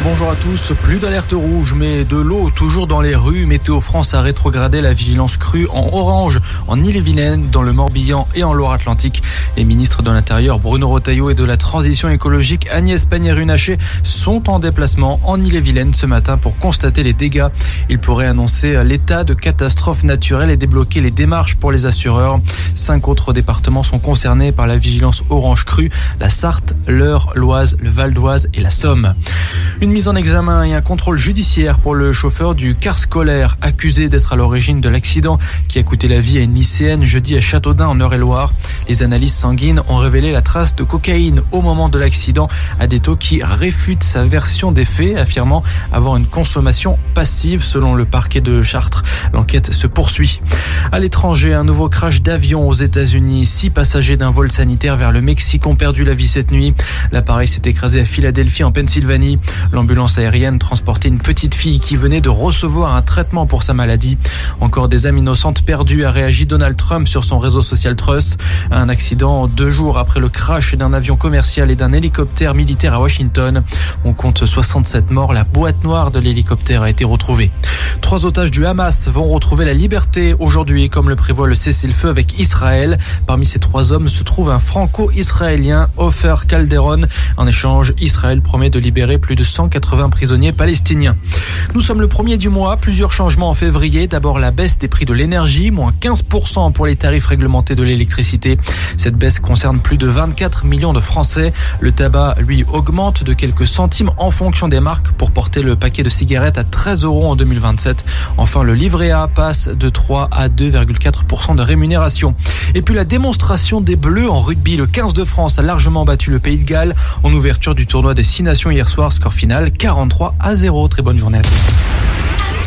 Bonjour à tous, plus d'alerte rouge mais de l'eau toujours dans les rues. Météo France a rétrogradé la vigilance crue en orange en Ille-et-Vilaine, dans le Morbihan et en Loire-Atlantique. Les ministres de l'Intérieur Bruno Retailleau et de la Transition écologique Agnès Pannier-Runacher sont en déplacement en Ille-et-Vilaine ce matin pour constater les dégâts. Ils pourraient annoncer l'état de catastrophe naturelle et débloquer les démarches pour les assureurs. 5 autres départements sont concernés par la vigilance orange crue, la Sarthe, l'Eure, l'Oise, le Val d'Oise et la Somme. Une mise en examen et un contrôle judiciaire pour le chauffeur du car scolaire accusé d'être à l'origine de l'accident qui a coûté la vie à une lycéenne jeudi à Châteaudun en Eure-et-Loire. Les analyses sanguines ont révélé la trace de cocaïne au moment de l'accident à des taux qui réfutent sa version des faits, affirmant avoir une consommation passive selon le parquet de Chartres. L'enquête se poursuit. À l'étranger, un nouveau crash d'avion aux États-Unis. 6 passagers d'un vol sanitaire vers le Mexique ont perdu la vie cette nuit. L'appareil s'est écrasé à Philadelphie en Pennsylvanie. L'ambulance aérienne transportait une petite fille qui venait de recevoir un traitement pour sa maladie. Encore des âmes innocentes perdues, a réagi Donald Trump sur son réseau social Truth. Un accident 2 jours après le crash d'un avion commercial et d'un hélicoptère militaire à Washington. On compte 67 morts. La boîte noire de l'hélicoptère a été retrouvée. 3 otages du Hamas vont retrouver la liberté aujourd'hui, comme le prévoit le cessez-le-feu avec Israël. Parmi ces 3 hommes se trouve un franco-israélien, Ofer Calderon. En échange, Israël promet de libérer plus de 180 prisonniers palestiniens. Nous sommes le 1er du mois, plusieurs changements en février. D'abord la baisse des prix de l'énergie, moins 15% pour les tarifs réglementés de l'électricité. Cette baisse concerne plus de 24 millions de Français. Le tabac, lui, augmente de quelques centimes en fonction des marques pour porter le paquet de cigarettes à 13 € en 2027. Enfin, le livret A passe de 3 à 2,4% de rémunération. Et puis la démonstration des Bleus en rugby. Le 15 de France a largement battu le Pays de Galles en ouverture du tournoi des 6 nations hier soir. Score final 43-0. Très bonne journée à tous.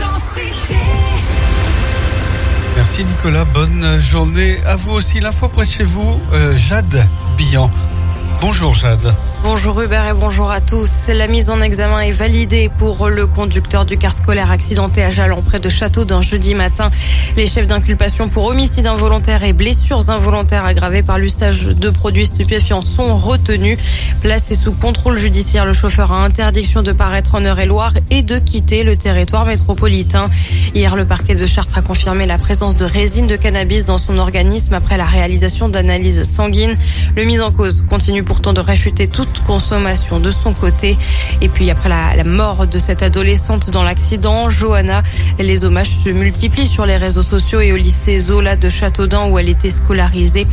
Merci Nicolas, bonne journée à vous aussi. L'info près de chez vous, Jade Billan. Bonjour Jade. Bonjour Hubert et bonjour à tous. La mise en examen est validée pour le conducteur du car scolaire accidenté à Jallan près de Châteaudun jeudi matin. Les chefs d'inculpation pour homicide involontaire et blessures involontaires aggravées par l'usage de produits stupéfiants sont retenus. Placé sous contrôle judiciaire, le chauffeur a interdiction de paraître en Eure-et-Loire et de quitter le territoire métropolitain. Hier, le parquet de Chartres a confirmé la présence de résine de cannabis dans son organisme après la réalisation d'analyses sanguines. Le mis en cause continue pourtant de réfuter toute consommation de son côté. Et puis après la mort de cette adolescente dans l'accident, Johanna, les hommages se multiplient sur les réseaux sociaux et au lycée Zola de Châteaudun où elle était scolarisée.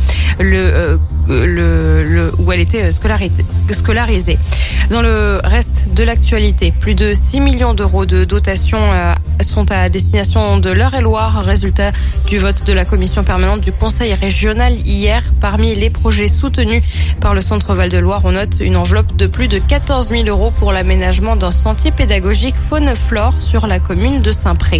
Où elle était scolarisée. Dans le reste de l'actualité, plus de 6 millions d'euros de dotation sont à destination de l'Eure-et-Loire. Résultat du vote de la commission permanente du Conseil régional hier. Parmi les projets soutenus par le Centre Val-de-Loire, on note une enveloppe de plus de 14 000 € pour l'aménagement d'un sentier pédagogique faune-flore sur la commune de Saint-Pré.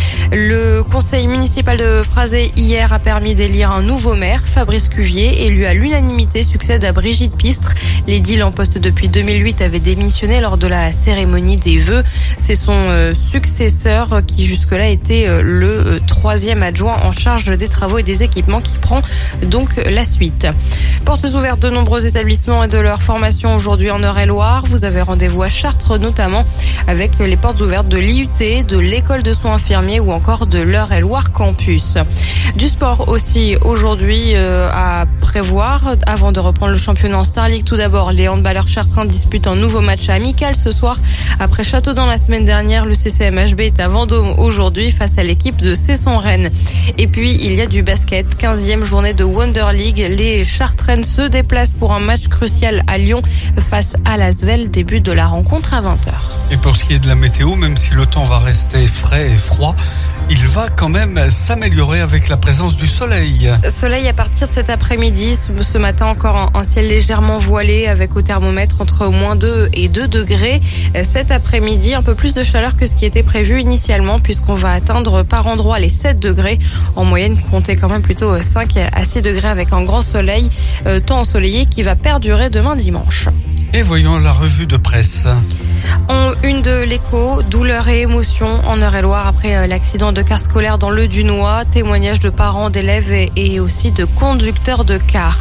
Le conseil municipal de Phrasé hier a permis d'élire un nouveau maire, Fabrice Cuvier, élu à l'unanimité, succède à Brigitte Pistre. L'édile en poste depuis 2008 avait démissionné lors de la cérémonie des vœux. C'est son successeur qui jusque-là était le 3e adjoint en charge des travaux et des équipements qui prend donc la suite. Portes ouvertes de nombreux établissements et de leur formation aujourd'hui en Eure-et-Loire. Vous avez rendez-vous à Chartres notamment avec les portes ouvertes de l'IUT, de l'école de soins infirmiers ou encore de l'Eure-et-Loire Campus. Du sport aussi aujourd'hui à prévoir avant de reprendre le championnat en Star League. Tout d'abord, les handballeurs chartrains disputent un nouveau match amical ce soir. Après Châteaudun la semaine dernière, le CCMHB est à Vendôme aujourd'hui face à l'équipe de Cesson-Rennes. Et puis, il y a du basket. 15e journée de Wonder League. Les Chartraines se déplacent pour un match crucial à Lyon face à l'Asvel. Début de la rencontre à 20h. Et pour ce qui est de la météo, même si le temps va rester frais et froid, il va quand même s'améliorer avec la présence du soleil. Soleil à partir de cet après-midi. Ce matin, encore un ciel légèrement voilé avec au thermomètre entre -2 et 2 degrés. Cet après-midi, un peu plus de chaleur que ce qui était prévu initialement puisqu'on va atteindre par endroits les 7 degrés. En moyenne, comptez quand même plutôt 5 à 6 degrés avec un grand soleil, temps ensoleillé qui va perdurer demain dimanche. Et voyons la revue de presse. En une de l'Écho, douleur et émotion en Eure-et-Loire après l'accident de car scolaire dans le Dunois. Témoignages de parents, d'élèves et aussi de conducteurs de car.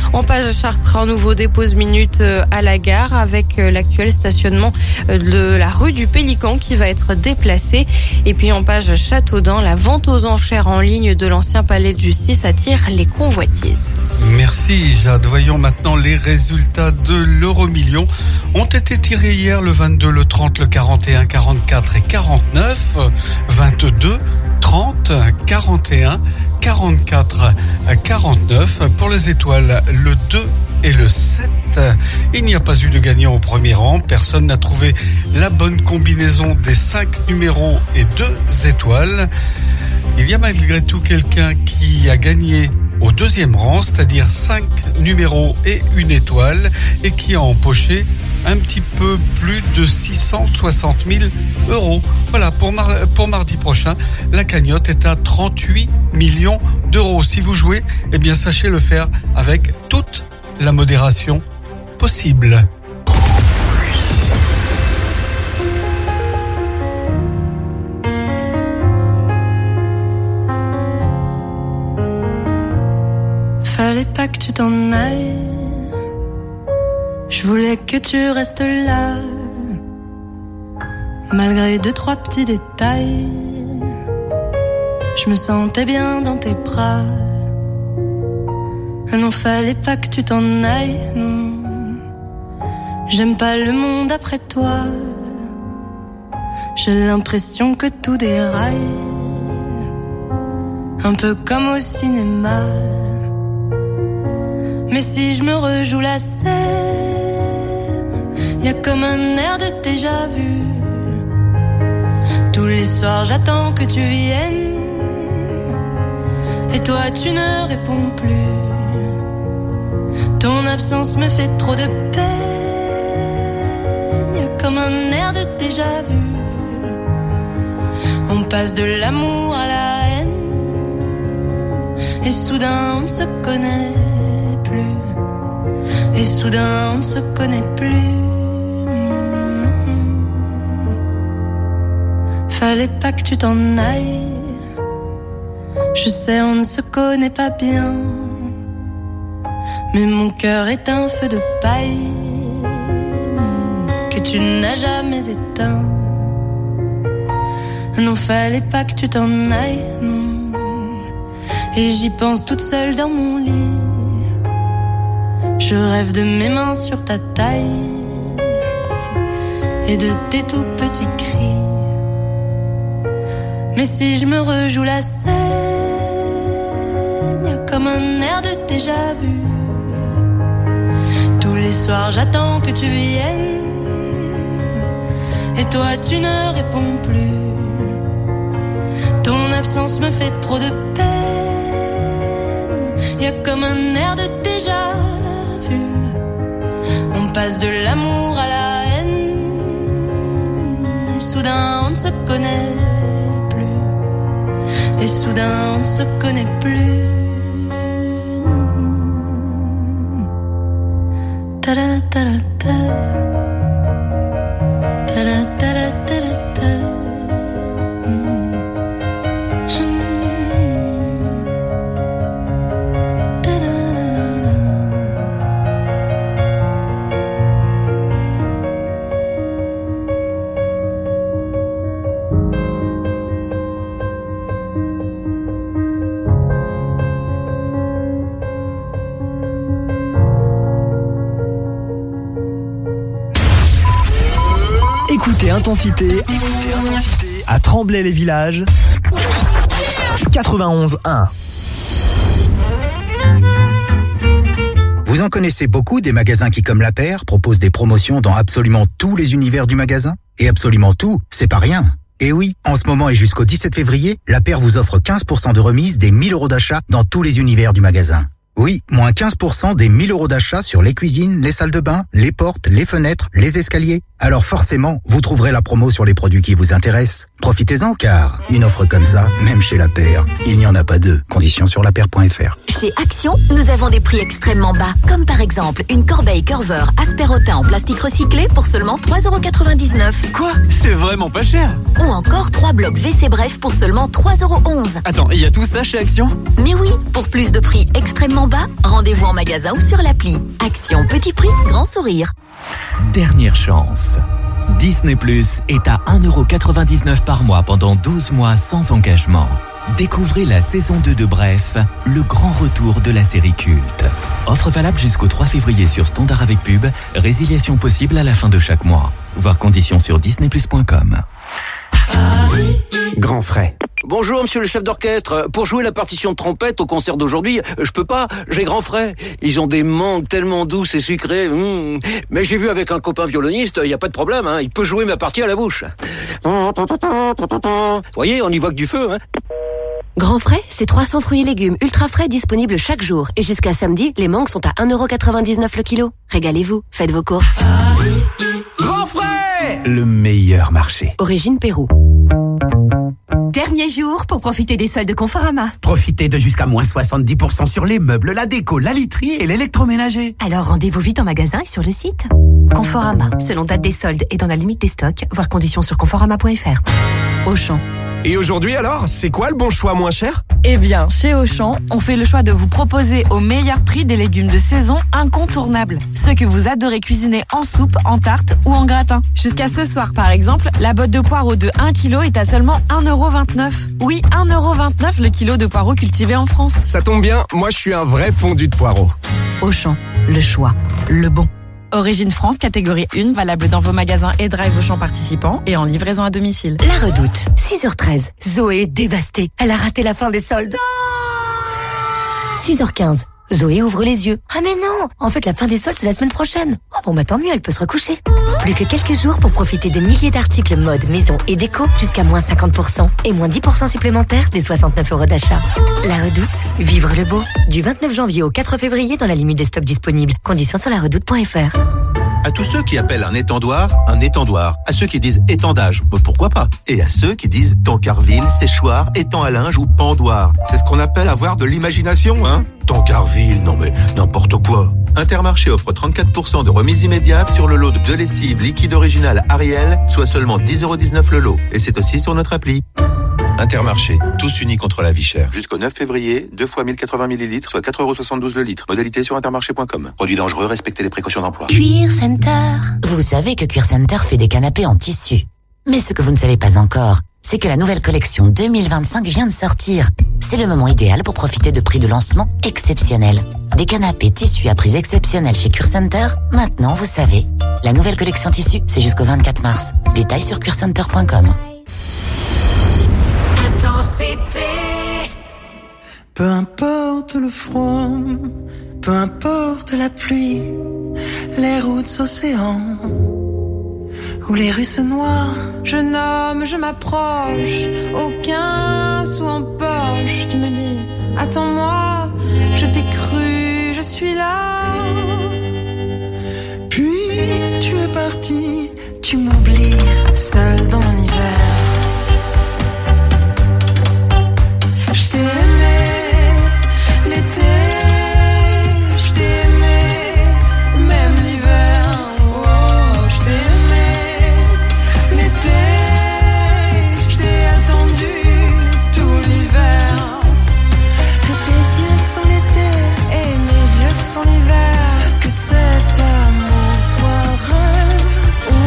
En Page Chartres, un nouveau dépose minute à la gare avec l'actuel stationnement de la rue du Pélican qui va être déplacé. Et puis en Page Châteaudun, la vente aux enchères en ligne de l'ancien palais de justice attire les convoitises. Merci Jade. Voyons maintenant les résultats de l'Euro-Million. Ont été tirés hier le 22, le 30, le 41, 44 et 49. 22, 30, 41, 44, 49. Pour les étoiles, le 2 et le 7. Il n'y a pas eu de gagnant au premier rang. Personne n'a trouvé la bonne combinaison des 5 numéros et 2 étoiles. Il y a malgré tout quelqu'un qui a gagné au deuxième rang, c'est-à-dire 5 numéros et 1 étoile, et qui a empoché un petit peu plus de 660 000 €. Voilà, pour mardi prochain, la cagnotte est à 38 millions d'euros. Si vous jouez, eh bien sachez le faire avec toute la modération possible. Fallait pas que tu t'en ailles, je voulais que tu restes là. Malgré 2-3 petits détails, je me sentais bien dans tes bras. Non, fallait pas que tu t'en ailles, non. J'aime pas le monde après toi. J'ai l'impression que tout déraille, un peu comme au cinéma. Mais si je me rejoue la scène, y a comme un air de déjà vu. Tous les soirs j'attends que tu viennes, et toi tu ne réponds plus. Ton absence me fait trop de peine, y a comme un air de déjà vu. On passe de l'amour à la haine, et soudain on ne se connaît plus. Et soudain on ne se connaît plus. Fallait pas que tu t'en ailles, je sais on ne se connaît pas bien, mais mon cœur est un feu de paille que tu n'as jamais éteint. Non, fallait pas que tu t'en ailles, non. Et j'y pense toute seule dans mon lit. Je rêve de mes mains sur ta taille et de tes tout petits cris. Mais si je me rejoue la scène, y a comme un air de déjà vu. Tous les soirs j'attends que tu viennes, et toi tu ne réponds plus. Ton absence me fait trop de peine, y a comme un air de déjà vu. On passe de l'amour à la haine, et soudain on ne se connaît plus. Et soudain on ne se connaît plus. Ta-da, ta-da, ta. Ta-da, ta-da, ta-da, ta. Écoutez Intensité à Tremblay-les-Villages 91.1. Vous en connaissez beaucoup des magasins qui, comme La Paire, proposent des promotions dans absolument tous les univers du magasin. Et absolument tout, c'est pas rien. Et oui, en ce moment et jusqu'au 17 février, La Paire vous offre 15% de remise des 1 000 € d'achat dans tous les univers du magasin. Oui, moins 15% des 1 000 € d'achat sur les cuisines, les salles de bain, les portes, les fenêtres, les escaliers. Alors forcément, vous trouverez la promo sur les produits qui vous intéressent. Profitez-en car une offre comme ça, même chez La Paire, il n'y en a pas deux. Conditions sur lapaire.fr. Chez Action, nous avons des prix extrêmement bas. Comme par exemple, une corbeille Curver Asperotin en plastique recyclé pour seulement 3,99 €. Quoi ? C'est vraiment pas cher. Ou encore 3 blocs WC Bref pour seulement 3,11 €. Attends, il y a tout ça chez Action ? Mais oui, pour plus de prix extrêmement extrêmement bas? Rendez-vous en magasin ou sur l'appli. Action petit prix, grand sourire. Dernière chance. Disney Plus est à 1,99€ par mois pendant 12 mois sans engagement. Découvrez la saison 2 de Bref, le grand retour de la série culte. Offre valable jusqu'au 3 février sur Standard avec pub, résiliation possible à la fin de chaque mois. Voir conditions sur disneyplus.com. Grand frais. Bonjour, monsieur le chef d'orchestre. Pour jouer la partition de trompette au concert d'aujourd'hui, je peux pas, j'ai grand frais. Ils ont des mangues tellement douces et sucrées. Mais j'ai vu avec un copain violoniste, il y a pas de problème, hein. Il peut jouer ma partie à la bouche. Vous voyez, on y voit que du feu, hein. Grand frais, c'est 300 fruits et légumes ultra frais disponibles chaque jour. Et jusqu'à samedi, les mangues sont à 1,99€ le kilo. Régalez-vous, faites vos courses. Grand frais, le meilleur marché. Origine Pérou. Dernier jour pour profiter des soldes Conforama. Profitez de jusqu'à moins 70% sur les meubles, la déco, la literie et l'électroménager. Alors rendez-vous vite en magasin et sur le site. Conforama, selon date des soldes et dans la limite des stocks, voir conditions sur conforama.fr. Auchan. Et aujourd'hui alors, c'est quoi le bon choix moins cher? Eh bien, chez Auchan, on fait le choix de vous proposer au meilleur prix des légumes de saison incontournables. Ceux que vous adorez cuisiner en soupe, en tarte ou en gratin. Jusqu'à ce soir, par exemple, la botte de poireaux de 1 kg est à seulement 1,29€. Oui, 1,29€ le kilo de poireaux cultivés en France. Ça tombe bien, moi je suis un vrai fondu de poireaux. Auchan, le choix, le bon. Origine France, catégorie 1, valable dans vos magasins et drive Auchan participants et en livraison à domicile. La Redoute, 6h13. Zoé est dévastée. Elle a raté la fin des soldes. 6h15. Zoé ouvre les yeux. Ah mais non! En fait, la fin des soldes, c'est la semaine prochaine. Oh bon, bah tant mieux, elle peut se recoucher. Plus que quelques jours pour profiter de milliers d'articles mode, maison et déco, jusqu'à moins 50% et moins 10% supplémentaires des 69€ d'achat. La Redoute, vivre le beau. Du 29 janvier au 4 février dans la limite des stocks disponibles. Conditions sur laredoute.fr. À tous ceux qui appellent un étendoir. À ceux qui disent étendage, pourquoi pas. Et à ceux qui disent tancarville, séchoir, étang à linge ou pendoir. C'est ce qu'on appelle avoir de l'imagination, hein. Tancarville, non mais n'importe quoi. Intermarché offre 34% de remise immédiate sur le lot de lessive liquide original Ariel, soit seulement 10,19€ le lot. Et c'est aussi sur notre appli. Intermarché, tous unis contre la vie chère. Jusqu'au 9 février, 2 fois 1080 ml, soit 4,72€ le litre. Modalité sur intermarché.com. Produit dangereux, respectez les précautions d'emploi. Cuir Center. Vous savez que Cuir Center fait des canapés en tissu. Mais ce que vous ne savez pas encore, c'est que la nouvelle collection 2025 vient de sortir. C'est le moment idéal pour profiter de prix de lancement exceptionnels. Des canapés tissus à prix exceptionnels chez Cuir Center. Maintenant, vous savez. La nouvelle collection tissu, c'est jusqu'au 24 mars. Détails sur cuircenter.com. Peu importe le froid, peu importe la pluie, les routes océans ou les rues se noient. Je nomme, je m'approche, aucun sou en poche. Tu me dis, attends-moi, je t'ai cru, je suis là. Puis tu es parti, tu m'oublies, seul dans mon hiver. Je t'ai aimé l'été, je t'ai aimé même l'hiver. Oh, je t'ai aimé l'été, je t'ai attendu tout l'hiver. Et tes yeux sont l'été, et mes yeux sont l'hiver. Que cet amour soit rêve ou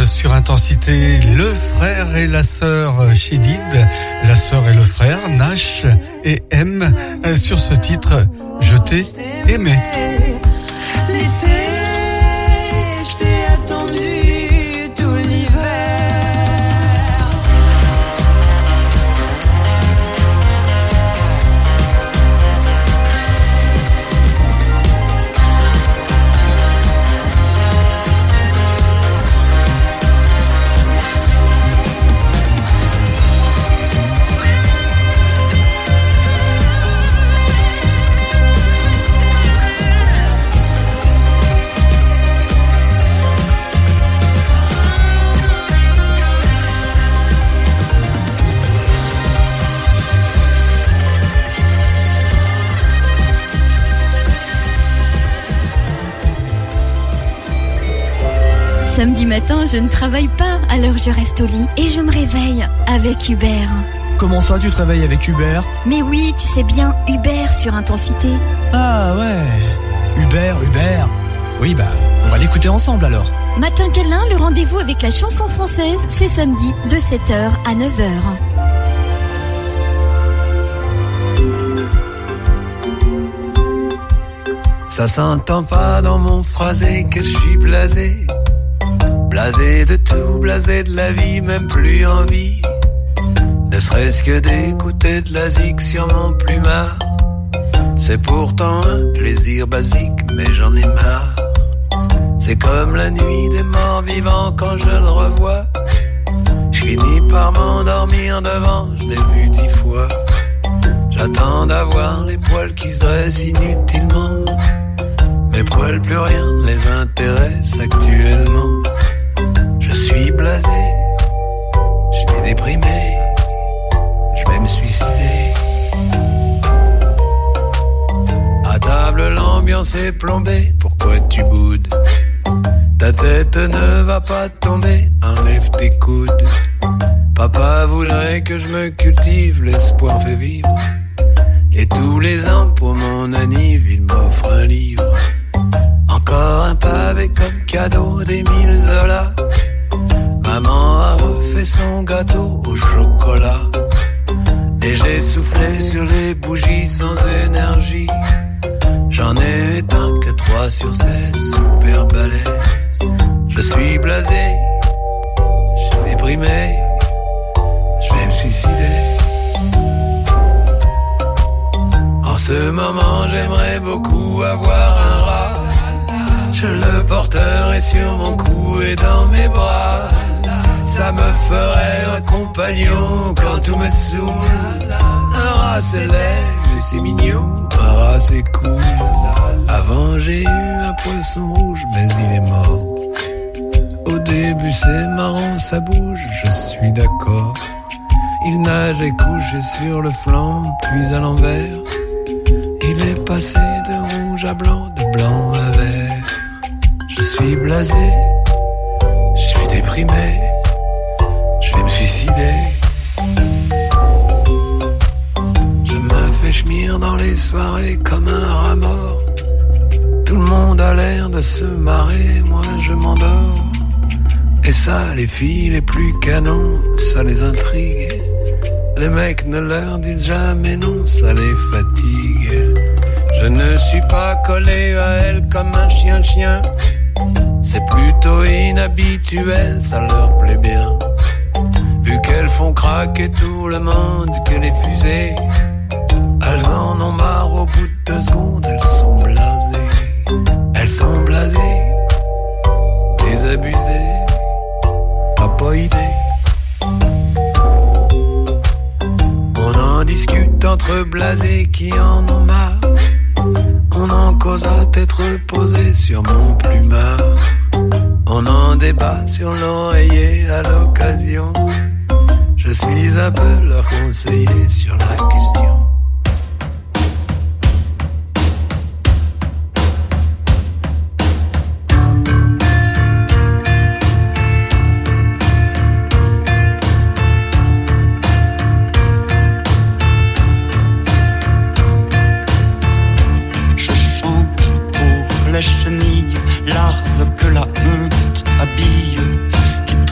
sur Intensité, le frère et la sœur Chédid, la sœur et le frère, Nash et M, sur ce titre, Je t'ai aimé. L'été, je t'ai attendu tout l'hiver. Samedi matin, je ne travaille pas, alors je reste au lit et je me réveille avec Hubert. Comment ça, tu te réveilles avec Hubert? Mais oui, tu sais bien, Hubert sur Intensité. Ah ouais, Hubert. Oui, bah, on va l'écouter ensemble alors. Matin câlin, le rendez-vous avec la chanson française, c'est samedi de 7h à 9h. Ça s'entend pas dans mon phrasé que je suis blasé. Blasé de tout, blasé de la vie, même plus envie. Ne serait-ce que d'écouter de la zik sur mon plumard. C'est pourtant un plaisir basique, mais j'en ai marre. C'est comme la nuit des morts vivants quand je le revois. Je finis par m'endormir devant, je l'ai vu 10 fois. J'attends d'avoir les poils qui se dressent inutilement. Mes poils, plus rien ne les intéresse actuellement. Je suis blasé, je suis déprimé, je vais me suicider. À table, l'ambiance est plombée, pourquoi tu boudes? Ta tête ne va pas tomber, enlève tes coudes. Papa voudrait que je me cultive, l'espoir fait vivre. Et tous les ans pour mon anniv, il m'offre un livre. Encore un pavé comme cadeau d'Émile Zola. Maman a refait son gâteau au chocolat. Et j'ai soufflé sur les bougies sans énergie. J'en ai éteint que 3 sur 16, super balèze. Je suis blasé, je suis déprimé, je vais me suicider. En ce moment j'aimerais beaucoup avoir un rat. Je le porterai sur mon cou et dans mes bras. Ça me ferait un compagnon quand tout me saoule. Un rat c'est laid, mais c'est mignon. Un rat c'est cool. Avant j'ai eu un poisson rouge, mais il est mort. Au début c'est marrant, ça bouge, je suis d'accord. Il nage et couché sur le flanc, puis à l'envers. Il est passé de rouge à blanc, de blanc à vert. Je suis blasé, je suis déprimé, je vais me suicider. Je me fais chemir dans les soirées comme un rat mort. Tout le monde a l'air de se marrer, moi je m'endors. Et ça, les filles les plus canons, ça les intrigue. Les mecs ne leur disent jamais non, ça les fatigue. Je ne suis pas collé à elle comme un chien. C'est plutôt inhabituel, ça leur plaît bien. Vu qu'elles font craquer tout le monde, que les fusées, elles en ont marre au bout de 2 secondes, elles sont blasées. Elles sont blasées, désabusées, t'as pas idée. On en discute entre blasés qui en ont marre. On en cause à tête reposée sur mon plumard. On en débat sur l'oreiller à l'occasion. Je suis un peu leur conseiller sur la question. Les chenilles, larves que la honte habille, qui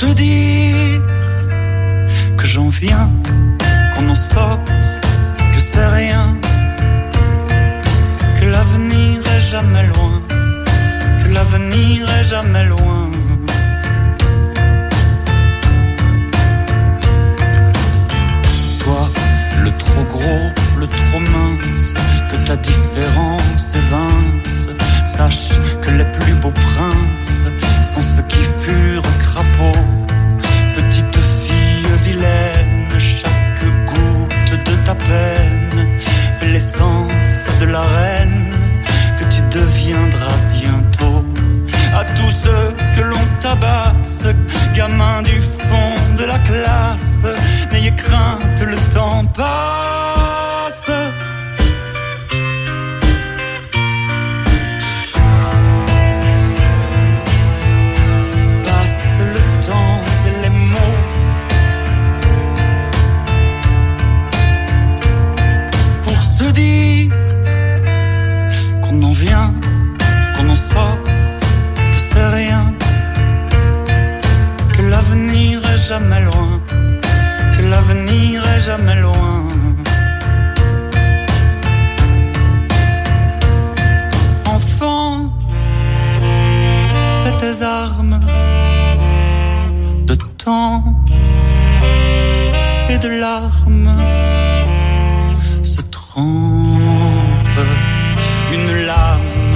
te dire que j'en viens, qu'on en sort, que c'est rien, que l'avenir est jamais loin, que l'avenir est jamais loin. Toi, le trop gros, le trop mince, que ta différence évince, sache que les plus beaux princes sont ceux qui furent crapauds. Petite fille vilaine, chaque goutte de ta peine fait l'essence de la reine que tu deviendras bientôt. À tous ceux que l'on tabasse, gamins du fond de la classe, n'ayez crainte, le temps passe. Passe le temps et les mots, pour se dire qu'on en vient, qu'on en sort, que c'est rien, que l'avenir est jamais loin, que l'avenir est jamais loin. Enfant, fais tes armes de temps et de larmes, se trempe une larme.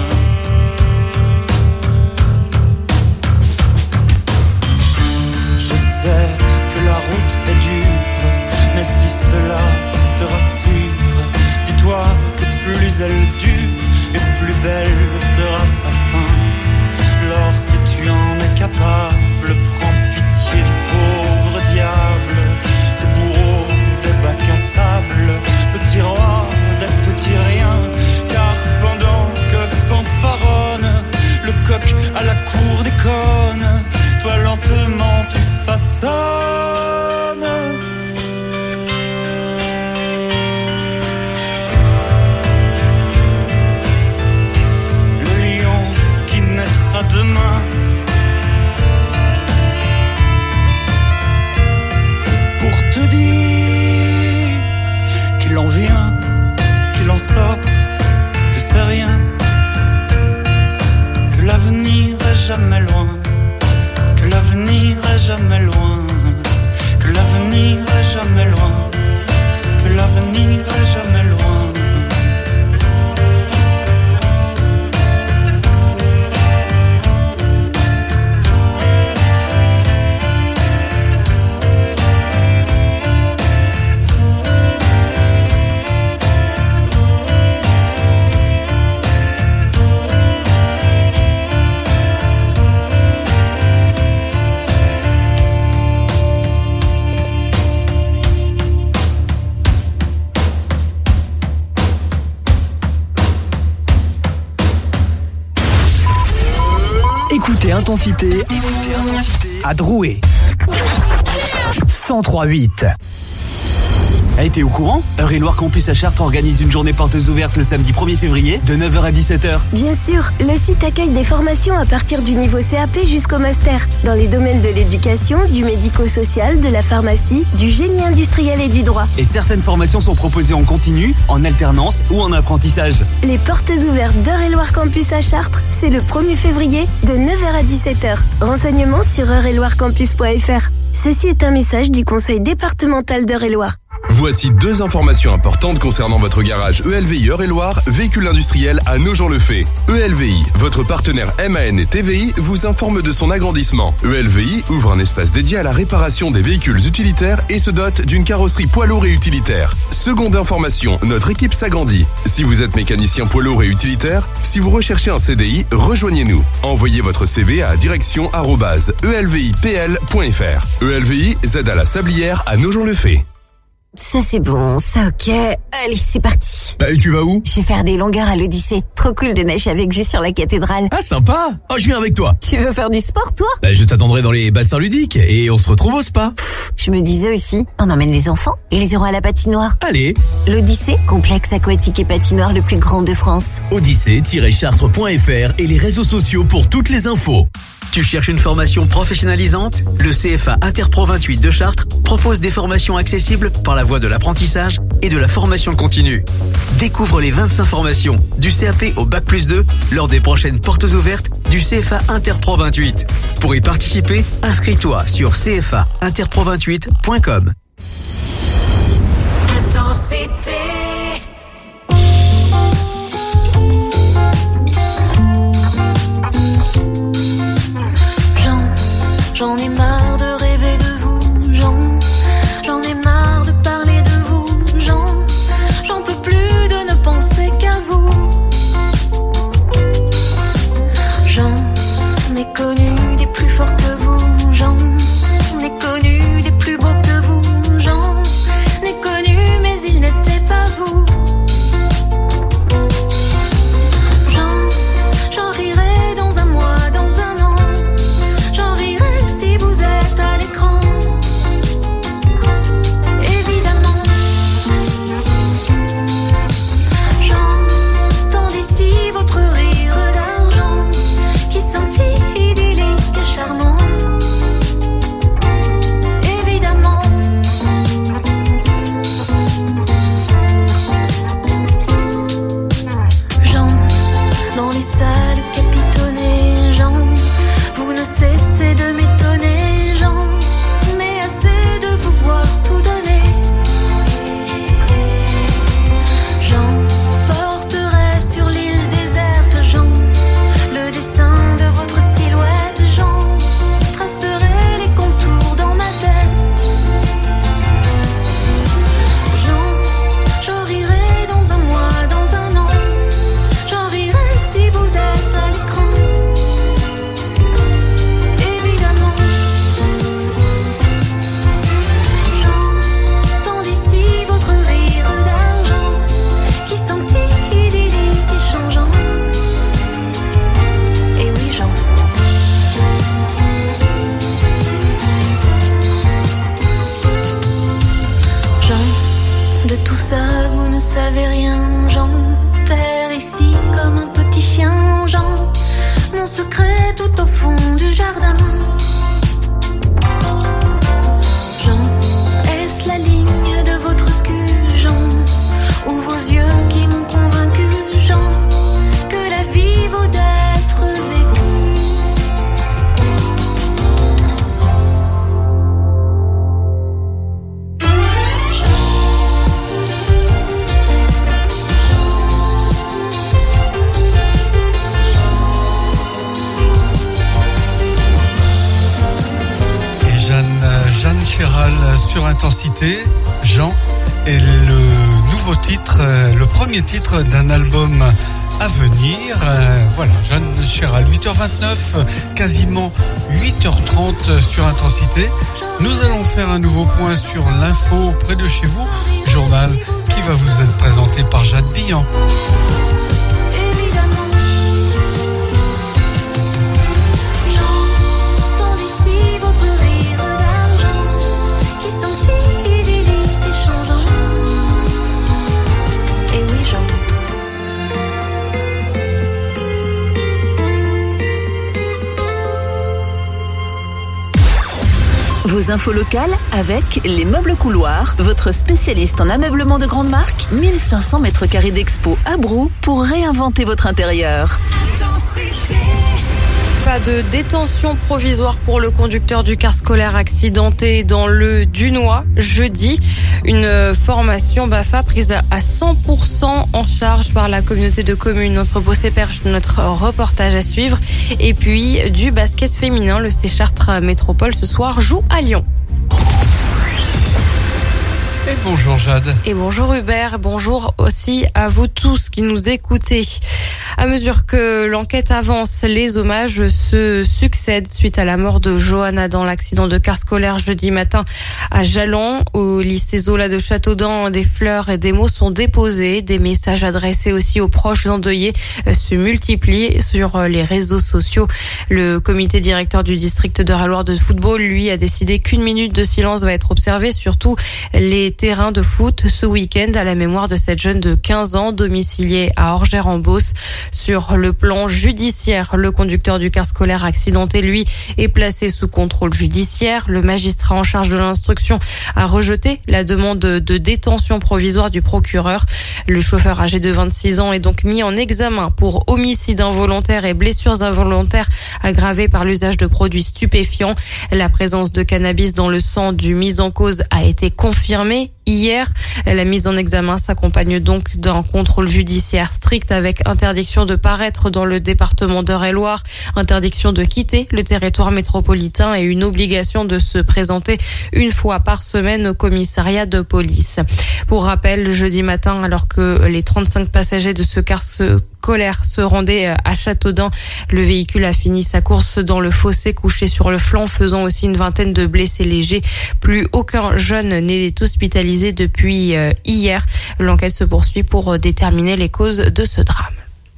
Je sais que la route est dure, mais si cela te rassure, dis-toi que plus elle dure et plus belle sera sa fin. Alors si tu en es capable, prends pitié du pauvre diable, ces bourreaux des bacs à sable, petit roi des petits riens, car pendant que fanfaronne le coq à la cour des connes, toi lentement tu façonnes le lion qui naîtra demain. Pour te dire qu'il en vient, qu'il en sort, que c'est rien, que l'avenir est jamais loin, que l'avenir est jamais loin, que l'avenir est jamais loin, que l'avenir est jamais loin. Écoutez Intensité à Drouet. 103.8. T'es au courant ? Eure-et-Loir Campus à Chartres organise une journée portes ouvertes le samedi 1er février de 9h à 17h. Bien sûr, le site accueille des formations à partir du niveau CAP jusqu'au master, dans les domaines de l'éducation, du médico-social, de la pharmacie, du génie industriel et du droit. Et certaines formations sont proposées en continu, en alternance ou en apprentissage. Les portes ouvertes d'Eure-et-Loir Campus à Chartres, c'est le 1er février de 9h à 17h. Renseignements sur eureloircampus.fr. Ceci est un message du Conseil départemental d'Eure-et-Loir. Voici 2 informations importantes concernant votre garage ELVI Eure-et-Loir, véhicule industriel à Nogent-le-Fait. ELVI, votre partenaire MAN et TVI, vous informe de son agrandissement. ELVI ouvre un espace dédié à la réparation des véhicules utilitaires et se dote d'une carrosserie poids lourd et utilitaire. Seconde information, notre équipe s'agrandit. Si vous êtes mécanicien poids lourd et utilitaire, si vous recherchez un CDI, rejoignez-nous. Envoyez votre CV à direction@elvipl.fr. ELVI, Z à la Sablière à Nogent-le-Fait. Ça c'est bon, ça ok. Allez, c'est parti. Et tu vas où? Je vais faire des longueurs à l'Odyssée. Trop cool de nager avec vue sur la cathédrale. Ah sympa. Oh, je viens avec toi. Tu veux faire du sport toi? Je t'attendrai dans les bassins ludiques et on se retrouve au spa. Je me disais aussi, on emmène les enfants et les aura à la patinoire. Allez. L'Odyssée, complexe aquatique et patinoire le plus grand de France. Odyssée-chartres.fr et les réseaux sociaux pour toutes les infos. Tu cherches une formation professionnalisante? Le CFA Interpro 28 de Chartres propose des formations accessibles par la voie de l'apprentissage et de la formation continue. Découvre les 25 formations du CAP au Bac+2 lors des prochaines portes ouvertes du CFA Interpro 28. Pour y participer, inscris-toi sur cfainterpro28.com. Intensité. J'en ai marre de rêver de vous, j'en ai marre de parler de vous, j'en peux plus de ne penser qu'à vous. J'en ai connu des plus forts que vous, j'en ai connu des plus beaux que vous, j'en ai connu mais ils n'étaient pas vous. J'en rirai dans un mois, dans un an, j'en rirai si vous êtes à l'écran. Évidemment, j'entends d'ici votre rire d'argent qui sentit idyllique et charmant. Évidemment, dans les salles capitonnées, vous ne cessez de m'étonner, j'en ai assez de vous voir tout donner. J'emporterai sur l'île déserte, le dessin de votre silhouette, tracerai les contours dans ma tête. J'en rirai dans un mois, dans un an, j'en rirai si vous êtes à l'écran. Évidemment, j'entends d'ici votre rire d'argent qui sentit idyllique et changeant. Et oui, de tout ça vous ne savez rien, j'enterre ici comme un petit chien, mon secret tout au fond du jardin. Est-ce la ligne de votre cul, ou vos yeux qui m'ont convaincu, que la vie vaut d'être vécue. Jeanne Chéral sur Intensité. Jean est le nouveau titre, le premier titre d'un album à venir. Voilà, Jeanne Chéral, 8h29, quasiment 8h30 sur Intensité. Nous allons faire un nouveau point sur l'info près de chez vous, journal qui va vous être présenté par Jade Billan. Vos infos locales avec Les Meubles Couloirs, votre spécialiste en ameublement de grande marque, 1500 mètres carrés d'expo à Brou pour réinventer votre intérieur. Pas de détention provisoire pour le conducteur du car scolaire accidenté dans le Dunois jeudi. Une formation BAFA prise à 100% en charge par la communauté de communes. Notre Beaussé-Perche, notre reportage à suivre. Et puis du basket féminin, le C Chartres Métropole ce soir joue à Lyon. Et bonjour Jade. Et bonjour Hubert, bonjour aussi à vous tous qui nous écoutez. À mesure que l'enquête avance, les hommages se succèdent suite à la mort de Johanna dans l'accident de car scolaire jeudi matin à Jalon. Au lycée Zola de Châteaudun, des fleurs et des mots sont déposés. Des messages adressés aussi aux proches endeuillés se multiplient sur les réseaux sociaux. Le comité directeur du district d'Eure-et-Loir de football, lui, a décidé qu'1 minute de silence va être observée sur tous les terrains de foot ce week-end à la mémoire de cette jeune de 15 ans domiciliée à Orgères-en-Beauce. Sur le plan judiciaire, le conducteur du car scolaire accidenté, lui, est placé sous contrôle judiciaire. Le magistrat en charge de l'instruction a rejeté la demande de détention provisoire du procureur. Le chauffeur âgé de 26 ans est donc mis en examen pour homicide involontaire et blessures involontaires aggravées par l'usage de produits stupéfiants. La présence de cannabis dans le sang du mis en cause a été confirmée hier. La mise en examen s'accompagne donc d'un contrôle judiciaire strict avec interdiction de paraître dans le département d'Eure-et-Loir, interdiction de quitter le territoire métropolitain et une obligation de se présenter une fois par semaine au commissariat de police. Pour rappel, jeudi matin, alors que les 35 passagers de ce car scolaire se rendaient à Châteaudun, le véhicule a fini sa course dans le fossé couché sur le flanc, faisant aussi une vingtaine de blessés légers. Plus aucun jeune n'est hospitalisé depuis hier. L'enquête se poursuit pour déterminer les causes de ce drame.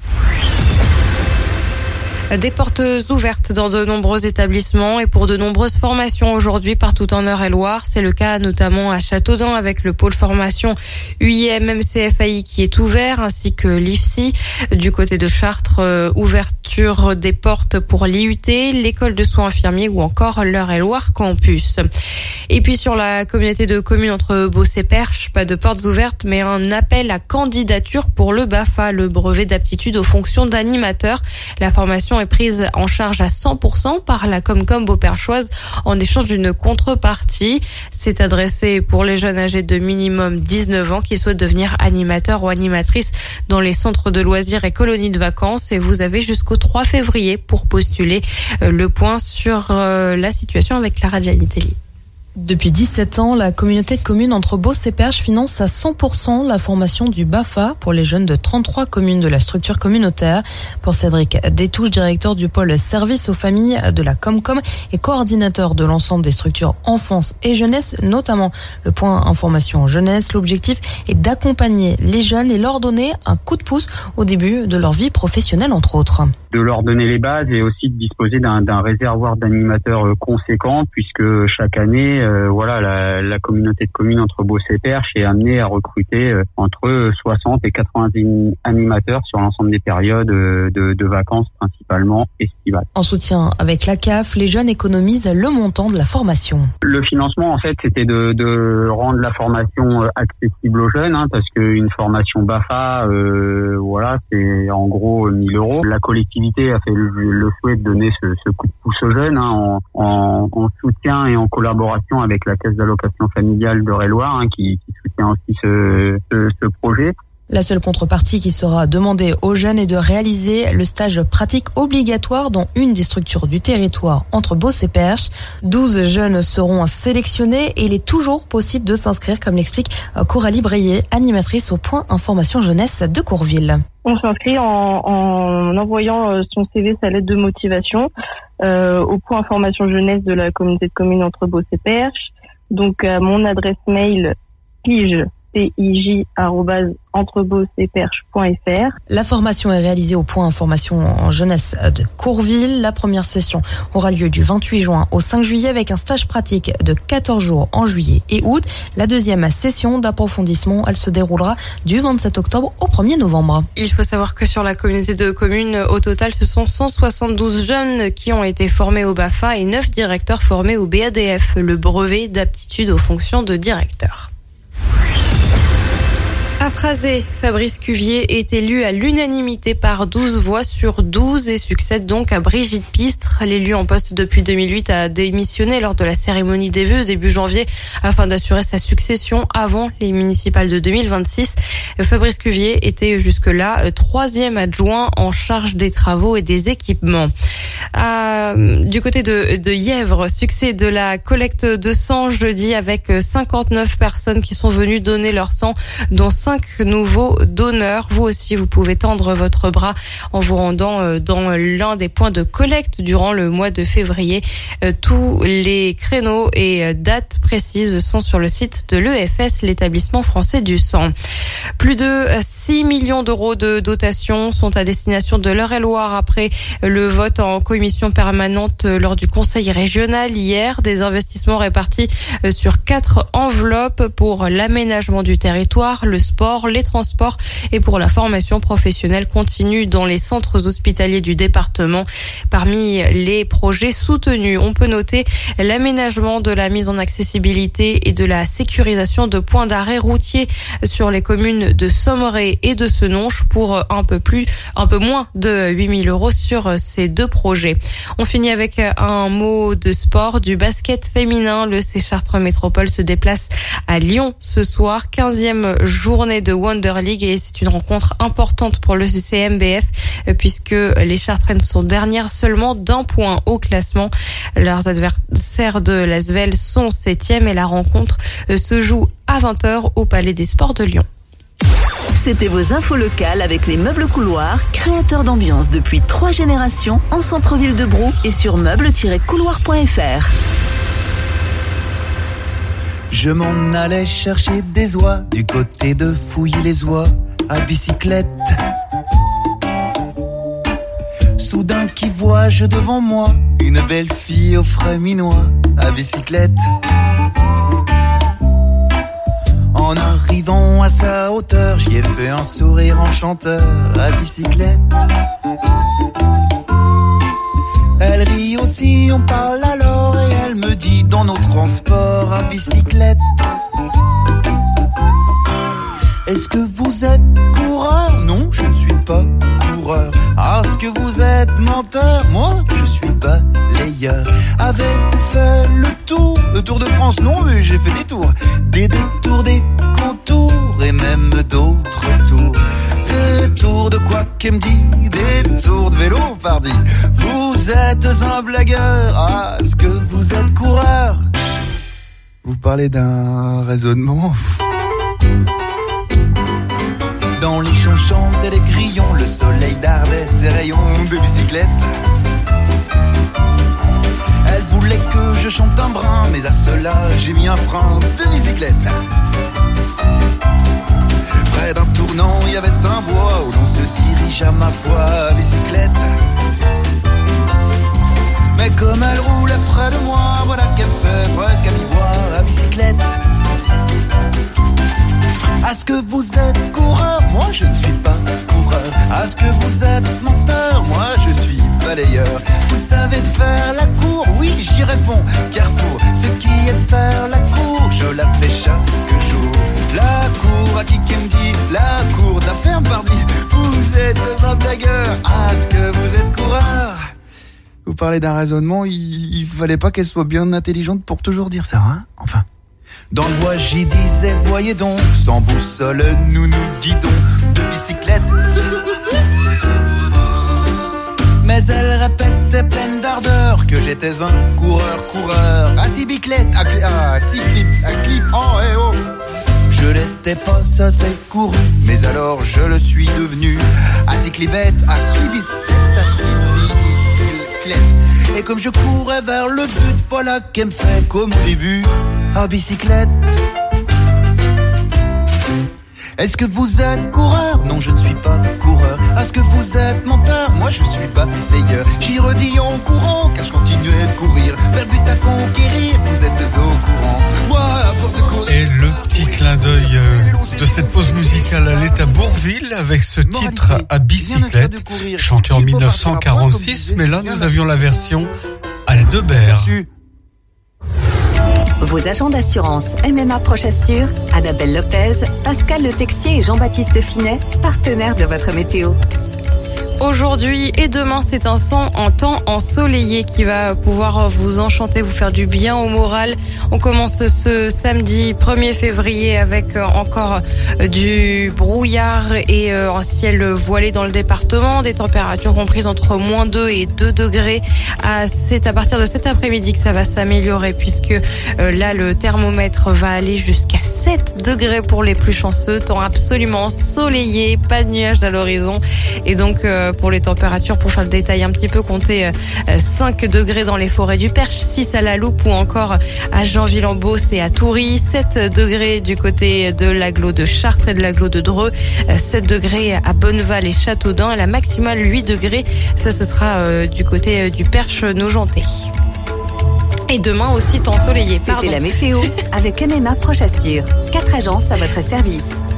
Des portes ouvertes dans de nombreux établissements et pour de nombreuses formations aujourd'hui partout en Eure-et-Loir. C'est le cas notamment à Châteaudun avec le pôle formation UIM-MCFAI qui est ouvert ainsi que l'IFSI. Du côté de Chartres, ouverture des portes pour l'IUT, l'école de soins infirmiers ou encore l'Eure-et-Loir campus. Et puis sur la communauté de communes entre Beauce et Perche, pas de portes ouvertes mais un appel à candidature pour le BAFA, le brevet d'aptitude aux fonctions d'animateur. La formation est prise en charge à 100% par la Comcom beauperchoise en échange d'une contrepartie. C'est adressé pour les jeunes âgés de minimum 19 ans qui souhaitent devenir animateurs ou animatrices dans les centres de loisirs et colonies de vacances. Et vous avez jusqu'au 3 février pour postuler. Le point sur la situation avec Lara Gianitelli. Depuis 17 ans, la communauté de communes entre Beauce et Perche finance à 100% la formation du BAFA pour les jeunes de 33 communes de la structure communautaire. Pour Cédric Détouche, directeur du pôle service aux familles de la Comcom et coordinateur de l'ensemble des structures enfance et jeunesse, notamment le point information jeunesse, l'objectif est d'accompagner les jeunes et leur donner un coup de pouce au début de leur vie professionnelle, entre autres. De leur donner les bases et aussi de disposer d'un réservoir d'animateurs conséquent, puisque chaque année, la communauté de communes entre Beauce et Perche est amenée à recruter entre 60 et 90 animateurs sur l'ensemble des périodes de vacances, principalement estivales. En soutien avec la CAF, les jeunes économisent le montant de la formation. Le financement, en fait, c'était de rendre la formation accessible aux jeunes, parce qu'une formation BAFA, c'est en gros 1 000 €. La collectivité a fait le souhait de donner ce coup de pouce aux jeunes en soutien et en collaboration avec la Caisse d'allocation familiale d'Eure-et-Loir qui soutient aussi ce projet. La seule contrepartie qui sera demandée aux jeunes est de réaliser le stage pratique obligatoire dans une des structures du territoire entre Beauce et Perche. 12 jeunes seront sélectionnés et il est toujours possible de s'inscrire, comme l'explique Coralie Breillet, animatrice au point information jeunesse de Courville. On s'inscrit en envoyant son CV, sa lettre de motivation au point information jeunesse de la communauté de communes entre Beauce et Perche. Donc à mon adresse mail pij@entrebeauceetperche.fr. La formation est réalisée au point information en jeunesse de Courville. La première session aura lieu du 28 juin au 5 juillet avec un stage pratique de 14 jours en juillet et août. La deuxième session d'approfondissement, elle se déroulera du 27 octobre au 1er novembre. Il faut savoir que sur la communauté de communes, au total, ce sont 172 jeunes qui ont été formés au BAFA et 9 directeurs formés au BADF, le brevet d'aptitude aux fonctions de directeur. À Phrasé, Fabrice Cuvier est élu à l'unanimité par 12 voix sur 12 et succède donc à Brigitte Pistre. L'élu en poste depuis 2008 a démissionné lors de la cérémonie des vœux début janvier afin d'assurer sa succession avant les municipales de 2026. Fabrice Cuvier était jusque-là 3e adjoint en charge des travaux et des équipements. Du côté de Yèvre, succès de la collecte de sang jeudi avec 59 personnes qui sont venues donner leur sang, dont 5 nouveaux donneurs. Vous aussi, vous pouvez tendre votre bras en vous rendant dans l'un des points de collecte durant le mois de février. Tous les créneaux et dates précises sont sur le site de l'EFS, l'établissement français du sang. Plus de 6 millions d'euros de dotation sont à destination de l'Eure-et-Loir après le vote en commission permanente lors du conseil régional hier. Des investissements répartis sur 4 enveloppes pour l'aménagement du territoire, le sport, sport, les transports et pour la formation professionnelle continue dans les centres hospitaliers du département. Parmi les projets soutenus, on peut noter l'aménagement de la mise en accessibilité et de la sécurisation de points d'arrêt routiers sur les communes de Sommeré et de Senonches pour un peu moins de 8 000 € sur ces deux projets. On finit avec un mot de sport, du basket féminin. Le C Chartres Métropole se déplace à Lyon ce soir, 15e journée de Wonder League et c'est une rencontre importante pour le CCMBF puisque les Chartraines sont dernières seulement d'1 point au classement. Leurs adversaires de l'Asvel sont 7e et la rencontre se joue à 20h au Palais des Sports de Lyon. C'était vos infos locales avec les meubles couloirs, créateurs d'ambiance depuis 3 générations en centre-ville de Brou et sur meubles-couloirs.fr. Je m'en allais chercher des oies du côté de Fouilly-les-Oies à bicyclette. Soudain qui vois-je devant moi une belle fille au frais minois à bicyclette. En arrivant à sa hauteur, j'y ai fait un sourire enchanteur à bicyclette. Elle rit aussi, on parle alors et elle me dit dans nos transports à bicyclette. Est-ce que vous êtes coureur? Non, je ne suis pas coureur. Ah, est-ce que vous êtes menteur? Moi, je suis balayeur. Avez-vous fait le tour de France? Non, mais j'ai fait des tours. Des détours, des contours et même d'autres tours. Des tours de quoi qu'elle me dit? Des tours de vélo, pardi. Vous êtes un blagueur. Ah, est-ce que vous êtes coureur? Vous parlez d'un raisonnement? Dans les champs chantaient les grillons, le soleil dardait ses rayons de bicyclette. Elle voulait que je chante un brin, mais à cela j'ai mis un frein de bicyclette. Près d'un tournant, il y avait un bois où l'on se dirige à ma foi à bicyclette. Mais comme elle roulait près de moi, voilà qu'elle me fait presque à mi-voix à bicyclette. Est-ce que vous êtes coureur? Moi je ne suis pas coureur. Est-ce que vous êtes menteur? Moi je suis balayeur. Vous savez faire la cour? Oui j'y réponds, car pour ce qui est de faire la cour, je la fais chaque jour. La cour à qui me dit? La cour de la ferme pardi. Vous êtes un blagueur. Est-ce que vous êtes coureur? Vous parlez d'un raisonnement, il fallait pas qu'elle soit bien intelligente pour toujours dire ça, hein? Enfin. Dans le bois j'y disais, voyez donc, sans boussole nous guidons de bicyclette. Mais elle répétait pleine d'ardeur que j'étais un coureur à cyclette, à clip, oh et oh. Je l'étais pas, ça c'est couru, mais alors je le suis devenu à cyclibette, à clibicette, à cyclette. Et comme je courais vers le but, voilà qu'elle me fait comme au début à bicyclette. Est-ce que vous êtes coureur? Non, je ne suis pas coureur. Est-ce que vous êtes menteur? Moi, je suis balayeur. J'y redis en courant, car je continuais de courir vers le but à conquérir. Vous êtes au courant. Moi, à force de courir. Et le petit clin d'œil de cette pause musicale, elle est à Bourville avec ce titre à bicyclette, chanté en 1946, mais là, nous avions la version à la Debert. Vos agents d'assurance MMA Proche Assure, Annabelle Lopez, Pascal Le Texier et Jean-Baptiste Finet, partenaires de votre météo. Aujourd'hui et demain, c'est un temps ensoleillé qui va pouvoir vous enchanter, vous faire du bien au moral. On commence ce samedi 1er février avec encore du brouillard et un ciel voilé dans le département, des températures comprises entre -2 et 2 degrés. C'est à partir de cet après-midi que ça va s'améliorer puisque là, le thermomètre va aller jusqu'à 7 degrés pour les plus chanceux. Temps absolument ensoleillé, pas de nuages à l'horizon et donc pour les températures, pour faire le détail un petit peu, comptez 5 degrés dans les forêts du Perche, 6 à la Loupe ou encore à Jeanville-en-Beauce et à Toury, 7 degrés du côté de l'agglo de Chartres et de l'agglo de Dreux, 7 degrés à Bonneval et Châteaudun et la maximale 8 degrés, ça ce sera du côté du Perche Nogentais. Et demain aussi temps ensoleillé. C'était la météo avec MMA Proche Assure. 4 agences à votre service.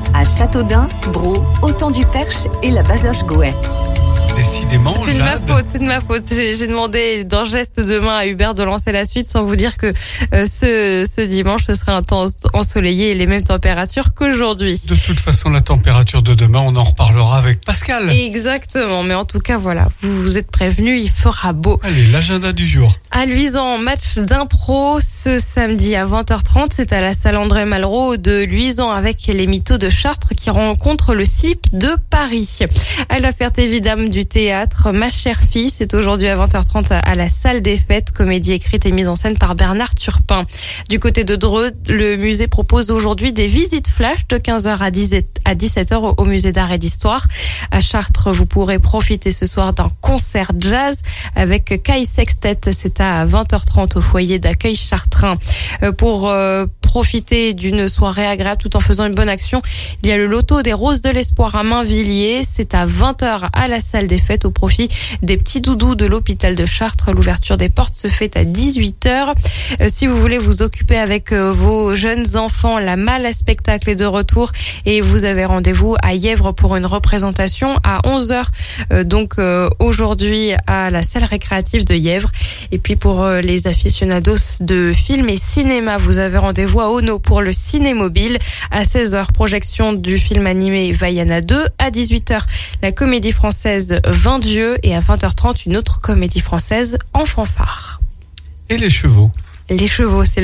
à Châteaudun, Brou, Autant-du-Perche et la Bazoche-Gouet. Décidément, c'est de ma faute. J'ai demandé d'un geste de main à Hubert de lancer la suite sans vous dire que ce dimanche, ce sera un temps ensoleillé et les mêmes températures qu'aujourd'hui. De toute façon, la température de demain, on en reparlera avec Pascal. Exactement, mais en tout cas, voilà, vous êtes prévenus, il fera beau. Allez, l'agenda du jour. À Luisan, match d'impro ce samedi à 20h30. C'est à la salle André Malraux de Luisan avec les Mythos de Chartres qui rencontrent le Slip de Paris. À la Ferté-Vidame du théâtre, Ma chère fille, c'est aujourd'hui à 20h30 à la salle des fêtes, comédie écrite et mise en scène par Bernard Turpin. Du côté de Dreux, le musée propose aujourd'hui des visites flash de 15h à 17h au musée d'art et d'histoire. À Chartres, vous pourrez profiter ce soir d'un concert jazz avec Kai Sextet. C'est à 20h30 au foyer d'accueil chartrain. Pour profiter d'une soirée agréable tout en faisant une bonne action, il y a le loto des Roses de l'Espoir à Mainvilliers. C'est à 20h à la salle des fêtes au profit des petits doudous de l'hôpital de Chartres. L'ouverture des portes se fait à 18h. Si vous voulez vous occuper avec vos jeunes enfants, la Malle à spectacle est de retour et vous avez rendez-vous à Yèvre pour une représentation à 11h. Donc aujourd'hui à la salle récréative de Yèvre. Et puis pour les aficionados de films et cinéma, vous avez rendez-vous à Ono pour le Cinémobile. À 16h, projection du film animé Vaiana 2. À 18h, la comédie française 20 dieux. Et à 20h30, une autre comédie française en fanfare. Et les chevaux? Les chevaux, c'est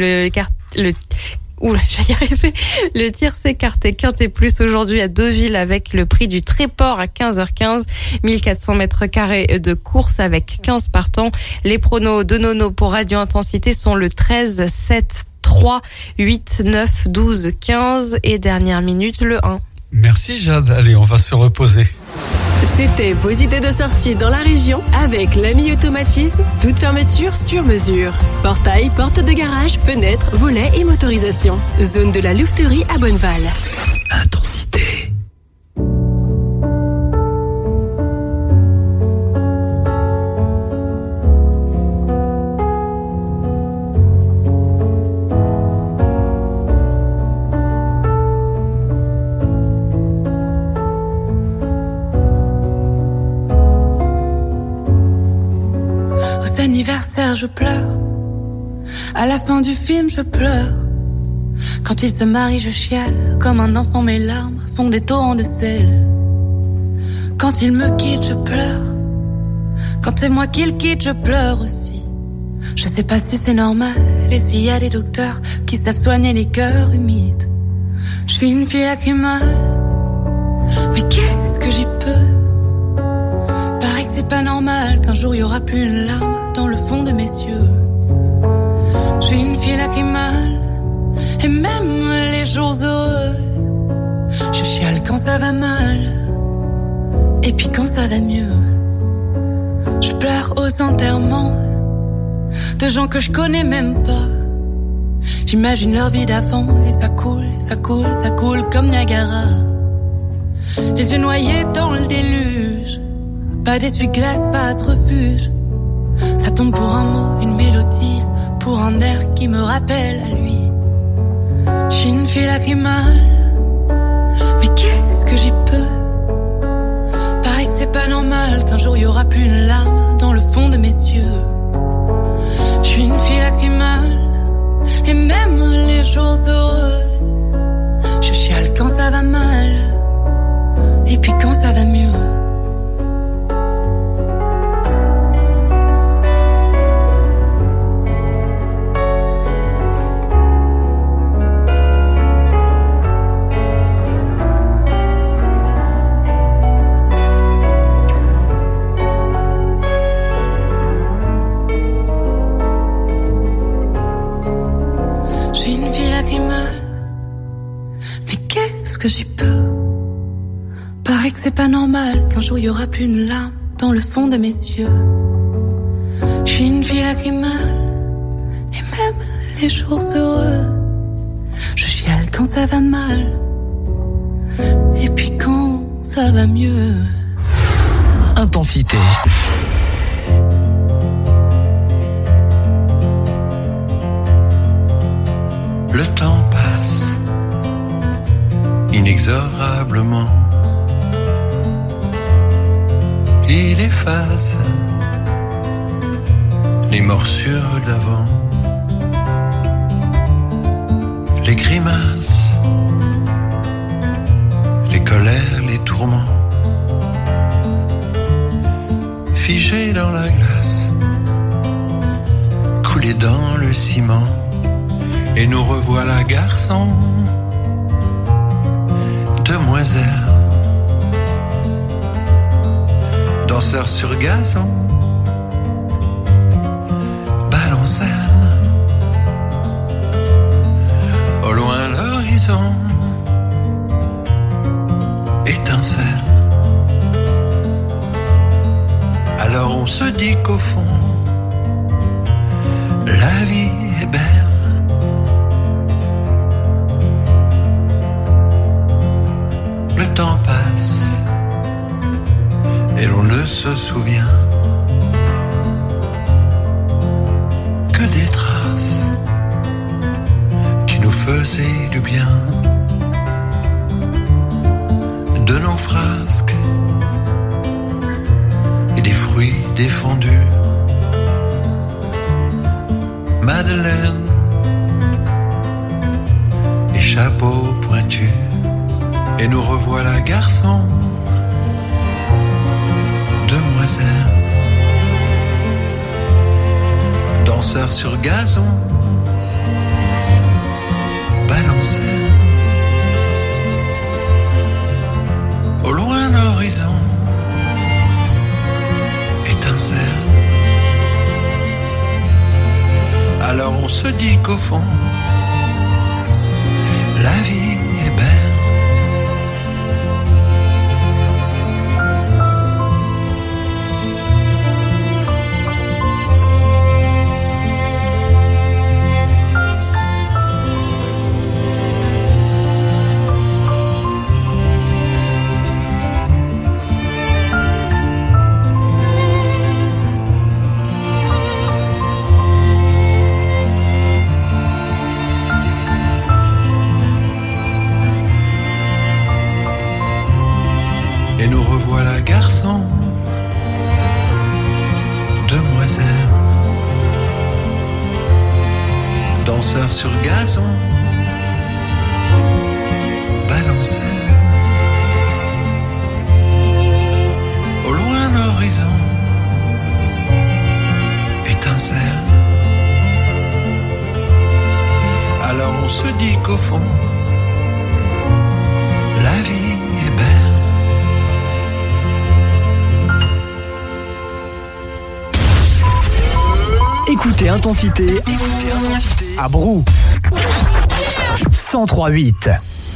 Oula, je vais y arriver. Le tiercé écarté Quintet Plus aujourd'hui à Deauville avec le prix du Tréport à 15h15. 1400 mètres carrés de course avec 15 partants. Les pronos de Nono pour Radio Intensité sont le 13, 7, 3, 8, 9, 12, 15 et dernière minute le 1. Merci Jade. Allez, on va se reposer. C'était vos idées de sortie dans la région avec l'ami automatisme, toute fermeture sur mesure. Portail, porte de garage, fenêtres, volets et motorisation. Zone de la Louveterie à Bonneval. Intensité. Anniversaire, je pleure. À la fin du film, je pleure. Quand il se marie, je chiale. Comme un enfant, mes larmes font des torrents de sel. Quand il me quitte, je pleure. Quand c'est moi qui le quitte, je pleure aussi. Je sais pas si c'est normal et s'il y a des docteurs qui savent soigner les cœurs humides. Je suis une fille lacrymale, mais qu'est-ce que j'y peux? Paraît que c'est pas normal qu'un jour y aura plus une larme dans le fond de mes yeux. Je suis une fille lacrymale et même les jours heureux, je chiale quand ça va mal et puis quand ça va mieux. Je pleure aux enterrements de gens que je connais même pas. J'imagine leur vie d'avant et ça coule, ça coule, ça coule comme Niagara. Les yeux noyés dans le déluge, pas d'essuie-glace, pas de refuge. Ça tombe pour un mot, une mélodie, pour un air qui me rappelle à lui. Je suis une fille lacrymale, mais qu'est-ce que j'y peux? Pareil que c'est pas normal qu'un jour y aura plus une larme dans le fond de mes yeux. Je suis une fille lacrymale, et même les jours heureux, je chiale quand ça va mal, et puis quand ça va mieux. C'est pas normal qu'un jour y aura plus une larme dans le fond de mes yeux. Je suis une fille lacrymale et même les jours heureux, je chiale quand ça va mal et puis quand ça va mieux. Intensité. Le temps passe inexorable. admirablement. Il efface les morsures d'avant, les grimaces, les colères, les tourments, figés dans la glace, coulés dans le ciment. Et nous revoilà garçons, demoiselles, danseurs sur gazon, balancelles, au loin l'horizon étincelle. Alors on se dit qu'au fond, la vie est belle. Le temps passe et l'on ne se souvient que des traces qui nous faisaient du bien, de nos frasques et des fruits défendus. Madeleine et chapeau pointu. Et nous revoilà garçons, demoiselles, danseurs sur gazon, balancelles, au loin l'horizon étincelle. Alors on se dit qu'au fond, la vie est belle. Et nous revoilà garçons, demoiselles, danseurs sur gazon, balancelles, au loin l'horizon étincelle. Alors on se dit qu'au fond, la vie est belle. Écoutez Intensité à Brou 103.8.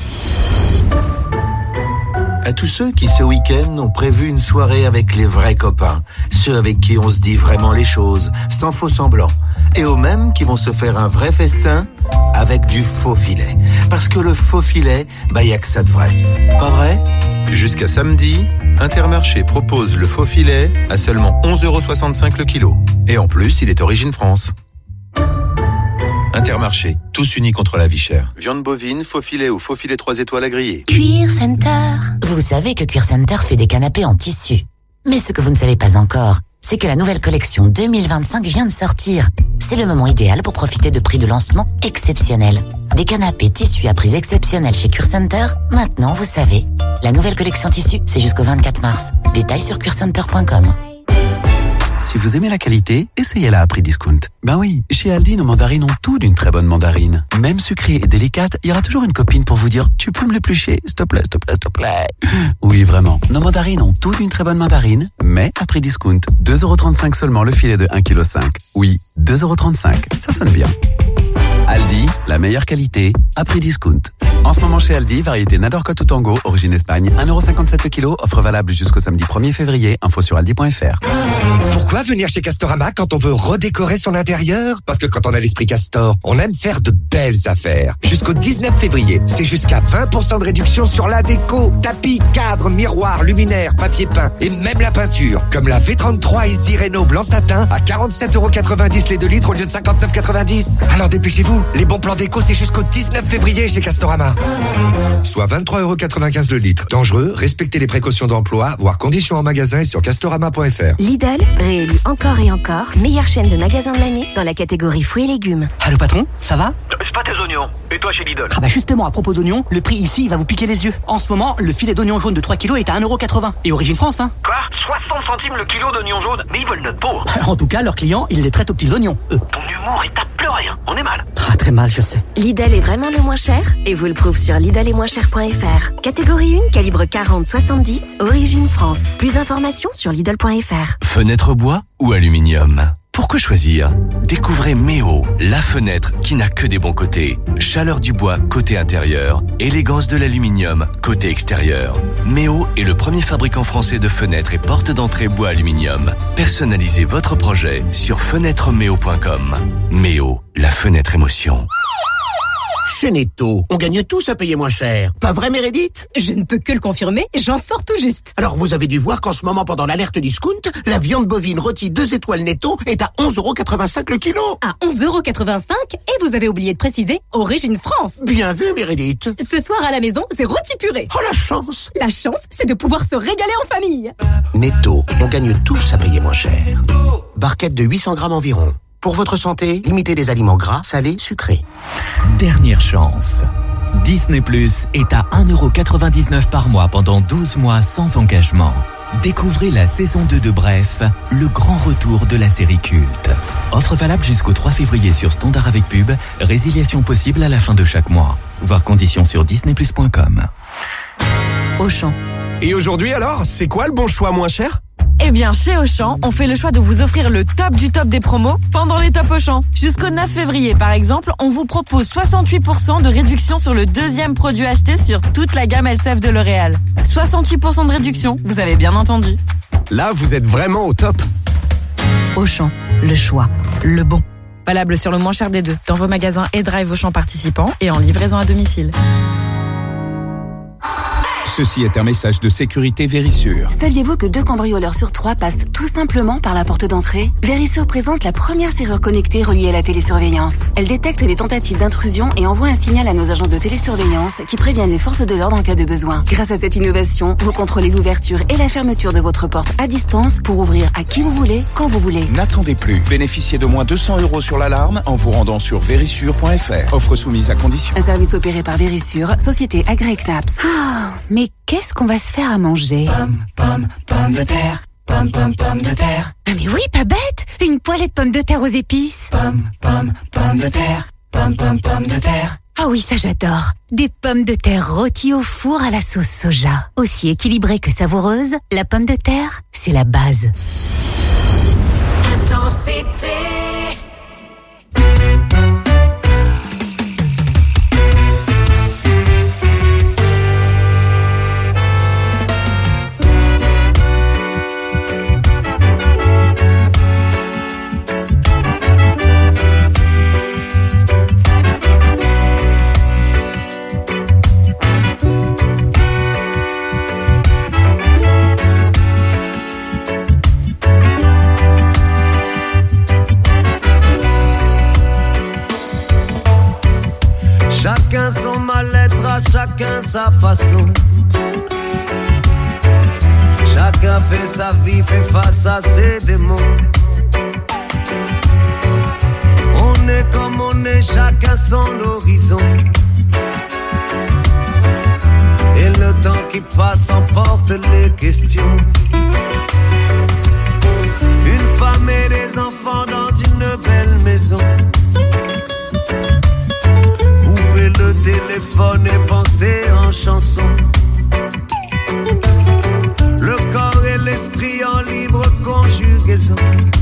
À tous ceux qui ce week-end ont prévu une soirée avec les vrais copains, ceux avec qui on se dit vraiment les choses, sans faux semblant, et aux mêmes qui vont se faire un vrai festin avec du faux filet. Parce que le faux filet, y a que ça de vrai. Pas vrai ? Jusqu'à samedi, Intermarché propose le faux filet à seulement 11,65 € le kilo. Et en plus, il est origine France. Intermarché, tous unis contre la vie chère. Viande bovine, faux filet ou faux filet 3 étoiles à griller. Cuir Center. Vous savez que Cuir Center fait des canapés en tissu. Mais ce que vous ne savez pas encore, c'est que la nouvelle collection 2025 vient de sortir. C'est le moment idéal pour profiter de prix de lancement exceptionnels. Des canapés tissus à prix exceptionnels chez Cuir Center, maintenant vous savez. La nouvelle collection tissu, c'est jusqu'au 24 mars. Détails sur cuircenter.com. Si vous aimez la qualité, essayez-la à prix discount. Ben oui, chez Aldi, nos mandarines ont tout d'une très bonne mandarine. Même sucrée et délicate, il y aura toujours une copine pour vous dire « Tu peux me l'éplucher, s'il te plaît, s'il te plaît, s'il te plaît ». Oui, vraiment. Nos mandarines ont tout d'une très bonne mandarine, mais à prix discount. 2,35 € seulement le filet de 1,5 kg. Oui, 2,35 €. Ça sonne bien. Aldi, la meilleure qualité, à prix discount. En ce moment chez Aldi, variété Nador Cote ou Tango, origine Espagne, 1,57 € le kilo, offre valable jusqu'au samedi 1er février, info sur aldi.fr. Pourquoi venir chez Castorama quand on veut redécorer son intérieur? Parce que quand on a l'esprit Castor, on aime faire de belles affaires. Jusqu'au 19 février, c'est jusqu'à 20% de réduction sur la déco, tapis, cadres, miroirs, luminaires, papier peint et même la peinture. Comme la V33 Easy Reno blanc satin à 47,90 € les 2 litres au lieu de 59,90 €. Alors dépêchez-vous, les bons plans déco c'est jusqu'au 19 février chez Castorama. Castorama. Soit 23,95 € le litre. Dangereux, respectez les précautions d'emploi, voire conditions en magasin et sur castorama.fr. Lidl, réélu encore et encore, meilleure chaîne de magasins de l'année dans la catégorie fruits et légumes. Allô patron, ça va? C'est pas tes oignons. Et toi chez Lidl? Ah bah justement, à propos d'oignons, le prix ici, il va vous piquer les yeux. En ce moment, le filet d'oignons jaunes de 3 kilos est à 1,80 €. Et origine France, hein. Quoi? 60 centimes le kilo d'oignons jaunes? Mais ils veulent notre peau. En tout cas, leurs clients, ils les traitent aux petits oignons, eux. Ton humour est à pleurer, hein. On est mal. Ah, très mal, je sais. Lidl est vraiment le moins cher et vous le prouve sur lidl-et-moins-cher.fr. Catégorie 1, calibre 40-70, origine France. Plus d'informations sur lidl.fr. Fenêtre bois ou aluminium? Pourquoi choisir? Découvrez Méo, la fenêtre qui n'a que des bons côtés. Chaleur du bois côté intérieur, élégance de l'aluminium côté extérieur. Méo est le premier fabricant français de fenêtres et portes d'entrée bois aluminium. Personnalisez votre projet sur fenêtremeo.com. Méo, la fenêtre émotion. Chez Netto, on gagne tous à payer moins cher. Pas vrai, Meredith? Je ne peux que le confirmer, j'en sors tout juste. Alors vous avez dû voir qu'en ce moment, pendant l'alerte discount, la viande bovine rôtie 2 étoiles Netto est à 11,85 € le kilo. À 11,85 € et vous avez oublié de préciser origine France. Bien vu, Meredith. Ce soir à la maison, c'est rôti purée. Oh la chance! La chance, c'est de pouvoir se régaler en famille. Netto, on gagne tous à payer moins cher. Barquette de 800 grammes environ. Pour votre santé, limitez les aliments gras, salés, sucrés. Dernière chance. Disney Plus est à 1,99 € par mois pendant 12 mois sans engagement. Découvrez la saison 2 de Bref, le grand retour de la série culte. Offre valable jusqu'au 3 février sur Standard avec pub, résiliation possible à la fin de chaque mois. Voir conditions sur disneyplus.com. Auchan. Et aujourd'hui alors, c'est quoi le bon choix moins cher ? Eh bien, chez Auchan, on fait le choix de vous offrir le top du top des promos pendant les Top Auchan. Jusqu'au 9 février, par exemple, on vous propose 68% de réduction sur le deuxième produit acheté sur toute la gamme LCF de L'Oréal. 68% de réduction, vous avez bien entendu. Là, vous êtes vraiment au top. Auchan, le choix, le bon. Valable sur le moins cher des deux, dans vos magasins et drive Auchan participants et en livraison à domicile. Ceci est un message de sécurité Vérissure. Saviez-vous que 2 cambrioleurs sur 3 passent tout simplement par la porte d'entrée? Vérissure présente la première serrure connectée reliée à la télésurveillance. Elle détecte les tentatives d'intrusion et envoie un signal à nos agents de télésurveillance qui préviennent les forces de l'ordre en cas de besoin. Grâce à cette innovation, vous contrôlez l'ouverture et la fermeture de votre porte à distance pour ouvrir à qui vous voulez, quand vous voulez. N'attendez plus. Bénéficiez de moins 200 € sur l'alarme en vous rendant sur vérissure.fr. Offre soumise à condition. Un service opéré par Vérissure, société agréée CNAPS. Mais qu'est-ce qu'on va se faire à manger? Pommes de terre, pommes de terre. Ah mais oui, pas bête! Une poêlée de pommes de terre aux épices. Pommes de terre, pommes de terre. Ah oui, ça j'adore. Des pommes de terre rôties au four à la sauce soja. Aussi équilibrée que savoureuse, la pomme de terre, c'est la base. Intensité. Chacun son mal-être, à chacun sa façon. Chacun fait sa vie, fait face à ses démons. On est comme on est, chacun son horizon. Et le temps qui passe emporte les questions. Une femme et des enfants dans une belle maison. Le téléphone et penser en chanson. Le corps et l'esprit en libre conjugaison.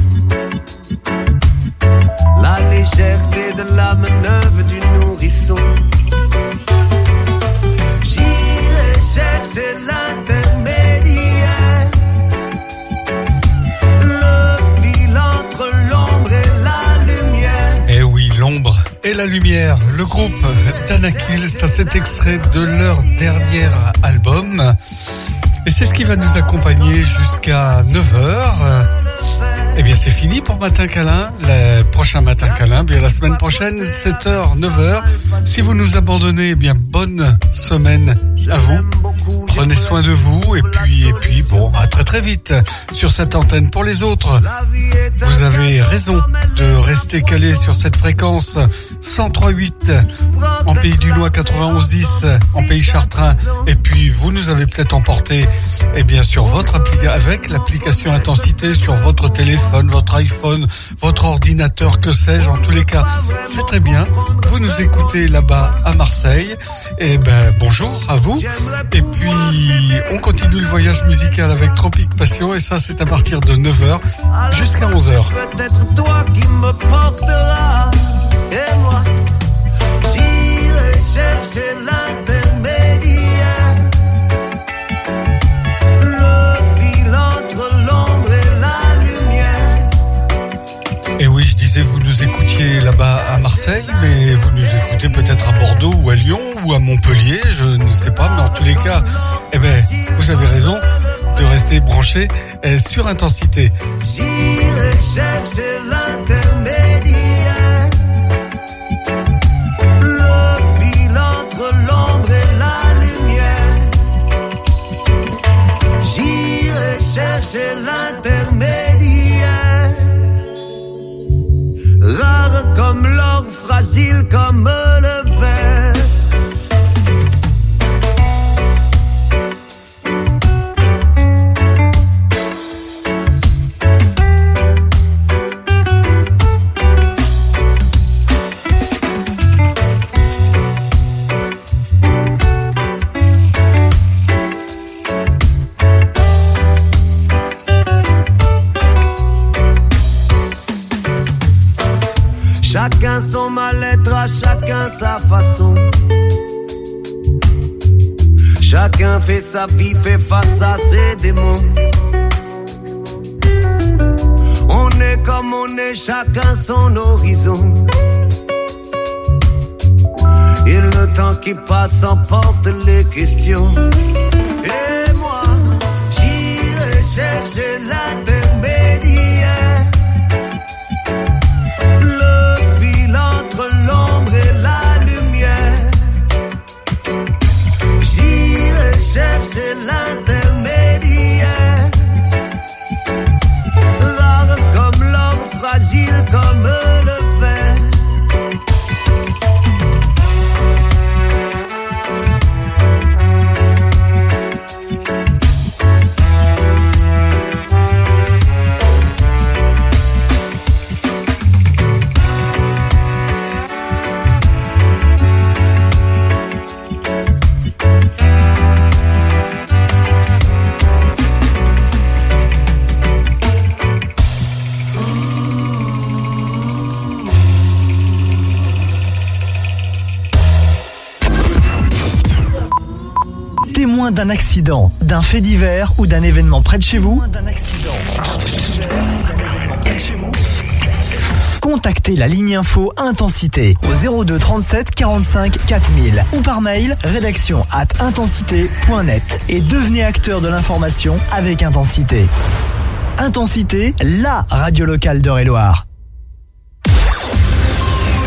La légèreté de l'âme neuve du nourrisson. J'irai chercher l'intermédiaire. Le fil entre l'ombre et la lumière. Eh oui, l'ombre et la lumière, le groupe Danakil, ça c'est extrait de leur dernier album. Et c'est ce qui va nous accompagner jusqu'à 9h. Eh bien, c'est fini pour Matin Câlin. Le prochain Matin Câlin, bien la semaine prochaine, 7h, 9h. Si vous nous abandonnez, eh bien, bonne semaine à vous. Prenez soin de vous et puis, bon, à très très vite sur cette antenne. Pour les autres, vous avez raison de rester calé sur cette fréquence 103.8 en Pays du Loing, 91.10 en Pays Chartrain. Et puis, vous nous avez peut-être emporté, eh bien, sur votre avec l'application Intensité sur votre téléphone, votre iPhone, votre ordinateur, que sais-je. En tous les cas, c'est très bien. Vous nous écoutez là-bas à Marseille. Et ben, bonjour à vous. Et puis, on continue le voyage musical avec Tropique Passion. Et ça, c'est à partir de 9h jusqu'à 11h. Peut-être toi qui me portera. Et moi, j'irai chercher l'intermédiaire. Et oui, je disais, vous nous écoutiez là-bas à Marseille, mais vous nous écoutez peut-être à Bordeaux ou à Lyon ou à Montpellier, je ne sais pas, mais en tous les cas, eh ben, vous avez raison de rester branchés sur Intensité. J'irai chercher l'intermédiaire, le fil entre l'ombre et la lumière. J'irai chercher l'intermédiaire. Rare comme l'or, fragile comme le verre. Chacun son mal-être, à chacun sa façon. Chacun fait sa vie, fait face à ses démons. On est comme on est, chacun son horizon. Et le temps qui passe emporte les questions. Et moi, j'irai chercher l'intermédiaire. Entre l'ombre et la lumière, j'irai chercher l'intermédiaire. Rare comme l'or, fragile comme le verre. Témoin d'un accident, d'un fait divers ou d'un événement près de chez vous, contactez la ligne info Intensité au 02 37 45 4000 ou par mail rédaction@intensité.net et devenez acteur de l'information avec Intensité. Intensité, la radio locale d'Eure-et-Loir.